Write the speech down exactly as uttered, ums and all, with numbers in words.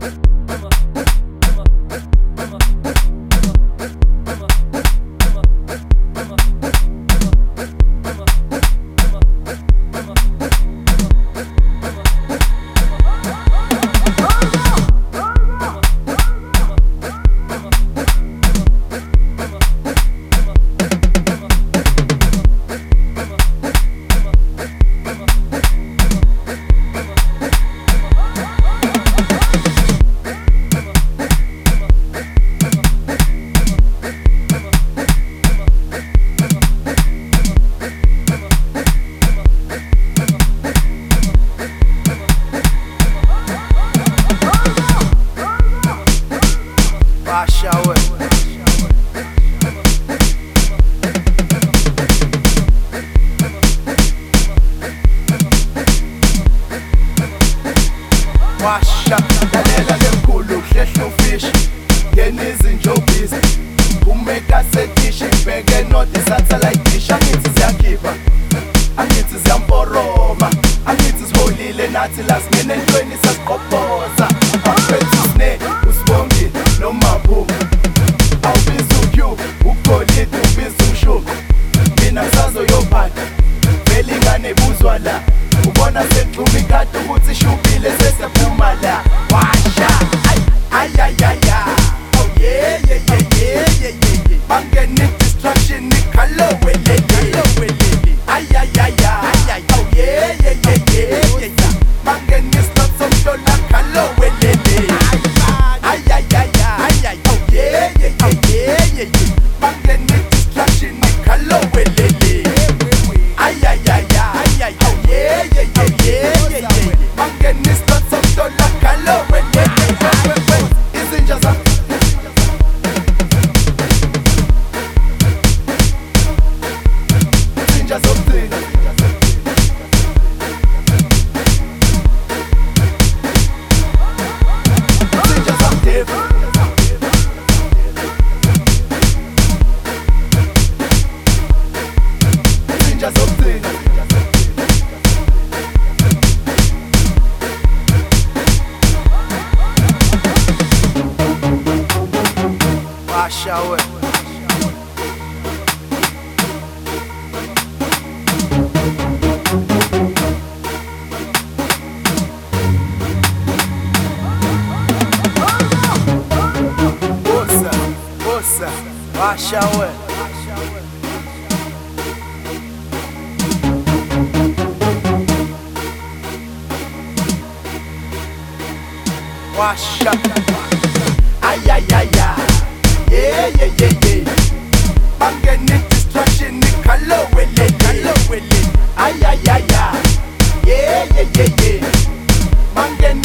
Washa, lalela lemkhulu hlehla ufish Ngenizi nje ubhizi Umeka setishi Bheke nodi satellite dish Angithi ziyakhipha Angithi ziyamporoma Angithi ziholile nathi la singene entweni sasiqophoza Awuphethu sine usibongi noma phuma Awubiza uQ ukolidi ubiza umshuku Mina ngisazoyophatha Vele ingane ibuzwa la Ubona sexhuma ikade ukuthi ishubile sesephuma la Washa ay ay ay ay Oh yeah yeah yeah yeah yeah yeah Bangene distraction ikhalo welele Ay ay ay ay Oh yeah yeah yeah yeah yeah Bangene stop somhlola khalo welele Ay ay ay ay Oh yeah yeah yeah yeah yeah Bangene distraction ikhalo welele Ay ay ay ay Oh yeah yeah yeah yeah yeah yeah Bangene stop somhlola khalo welele Izinja zam Izinja zomthina Izinja zamdevu Izinja zomthina Washa we Bossa, bossa, washa we Washa Ay ay ay ay Yeah yeah yeah yeah Bangene distraction ikhalo welele Ay ay ay ay Yeah yeah yeah yeah Bangene